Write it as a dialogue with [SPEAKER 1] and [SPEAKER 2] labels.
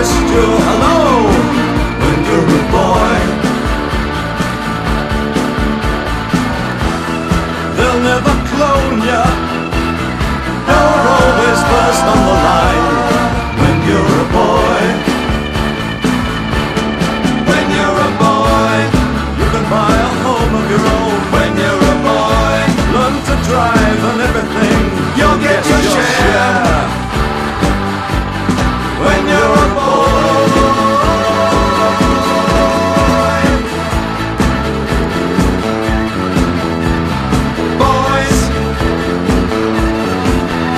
[SPEAKER 1] kissed your hello when you were a boy. They'll never clone ya